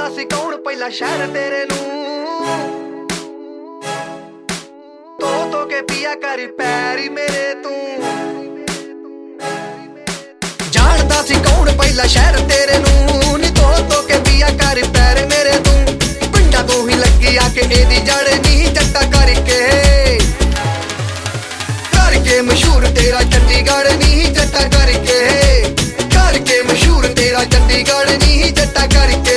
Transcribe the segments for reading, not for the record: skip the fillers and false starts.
ਸੀ ਕੌਣ ਪਹਿਲਾ ਸ਼ਹਿਰ ਤੇਰੇ ਨੂੰ ਤੋ ਕੇ ਪੀਆ ਕਰ ਪੈਰੀ ਮੇਰੇ ਤੂੰ ਜਾਣਦਾ ਸੀ ਕੌਣ ਪਹਿਲਾ ਸ਼ਹਿਰ ਤੇਰੇ ਨੂੰ ਨੀ ਤੋ ਕੇ ਪੀਆ ਕਰ ਪੈਰ ਮੇਰੇ ਤੂੰ ਪਿੰਡਾਂ ਤੋਂ ਹੀ ਲੱਗੀ ਆ ਕੇ ਇਹਦੀ ਜੜ ਨਹੀਂ ਜੱਟਾ ਕਰਕੇ ਮਸ਼ਹੂਰ ਤੇਰਾ ਚੰਡੀਗੜ੍ਹ ਨਹੀਂ ਜੱਟਾ ਕਰਕੇ ਮਸ਼ਹੂਰ ਤੇਰਾ ਚੰਡੀਗੜ੍ਹ ਨਹੀਂ ਜੱਟਾ ਕਰਕੇ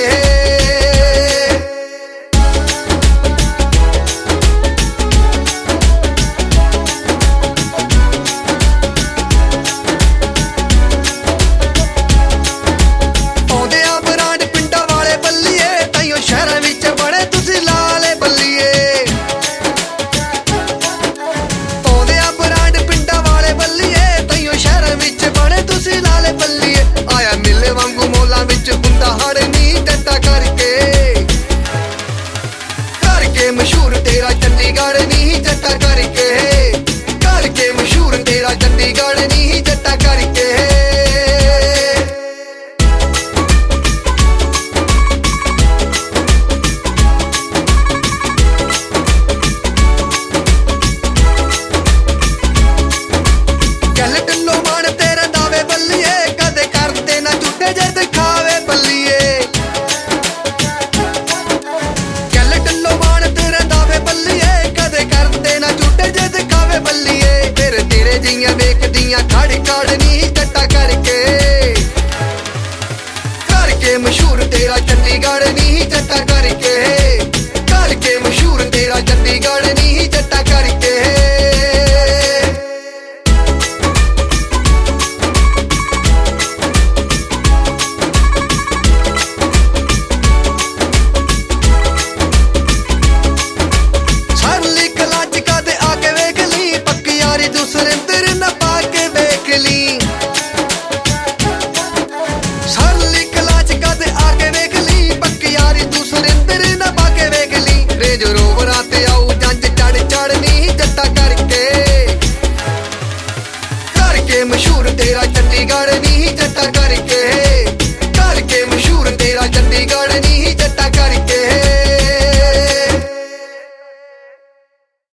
ਮਸ਼ਹੂਰ ਤੇਰਾ ਚੰਡੀਗੜ੍ਹ ਨਹੀਂ ਜੱਟਾ ਕਰਕੇ ਮਸ਼ਹੂਰ ਤੇਰਾ ਚੰਡੀਗੜ੍ਹ ਨਹੀਂ ਜੱਟਾ ਕਰਕੇ ਗੱਲ ਢਿੱਲੋਂ ਮਾਣ ਤੇਰੇ ਦਾਵੇ ਬੱਲੀਏ ਕਦੇ ਕਰਦੇ ਨਾ ਝੂਠੇ ਜੇ ਦਿਖਾਵੇ ਬੱਲੀਏ ਮਸ਼ਹੂਰ ਤੇਰਾ ਚੰਡੀਗੜ੍ਹ ਨਹੀਂ ਜੱਟਾ ਕਰਕੇ ਮਸ਼ਹੂਰ ਤੇਰਾ ਚੰਡੀਗੜ੍ਹ ਨਹੀਂ ਜੱਟਾ ਕਰਕੇ ਸਰਲੀ ਕਲਾਚ ਕਦੇ ਆ ਕੇ ਵੇਖ ਲਈ ਪੱਕੀ ਯਾਰੀ ਦੂਸਰੇ